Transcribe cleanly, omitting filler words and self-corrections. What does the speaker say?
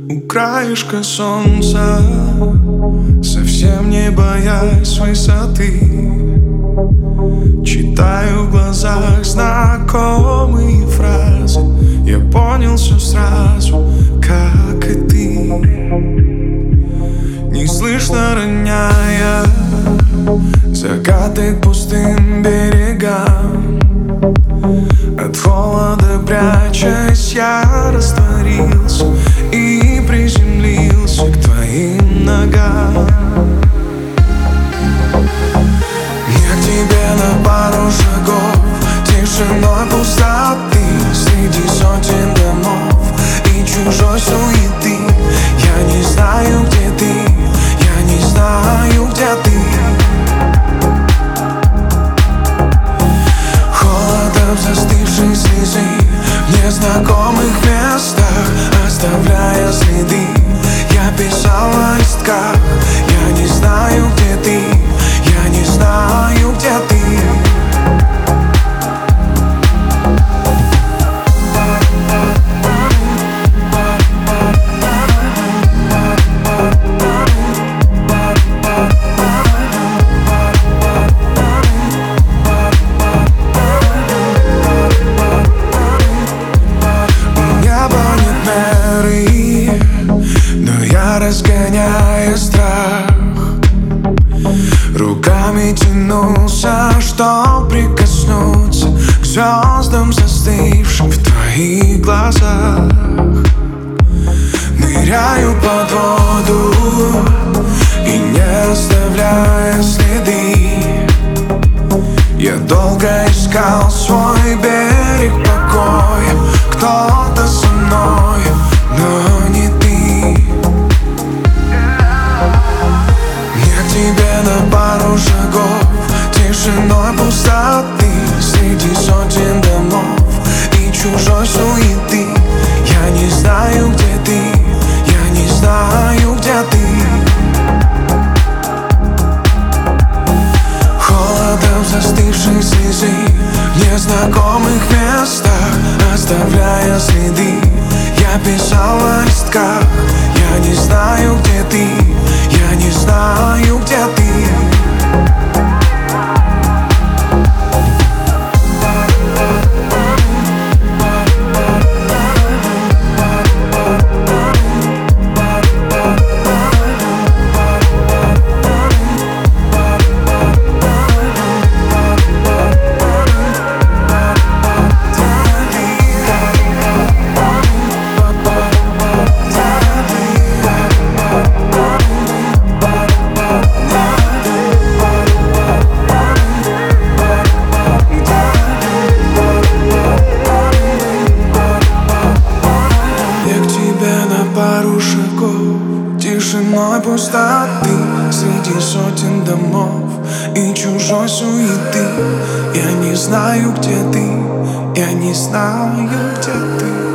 У краешка солнца, совсем не боясь высоты, читаю в глазах знакомые фразы. Я понял все сразу, как и ты. Не слышно роняя закаты к пустым берегам. От холода прячась, я растворился и приземлился к твоим ногам. Я к тебе на пару шагов, тишиной пустоты, среди сотен домов и чужой суеты. Я не знаю, где ты, я не знаю, где ты. Холодом застывшей слезы в незнакомых местах, оставляя следы, я писал на листках. Я не знаю, где ты, я не знаю, где ты. Разгоняя страх, руками тянулся, чтоб прикоснуться к звездам, застывшим в твоих глазах. Ныряю под воду и не оставляя следы. Я долго искал свой берег покоя, кто-то со мной, но не ты. Тебе на пару шагов, тишиной пустоты, среди сотен домов и чужой суеты. Я не знаю, где ты, я не знаю, где ты. Холодом застывшей слезы в незнакомых местах, оставляя следы, я писал на листках. Я не знаю, где ты, я не знаю, где ты. Тишиной пустоты, среди сотен домов и чужой суеты. Я не знаю, где ты, я не знаю, где ты.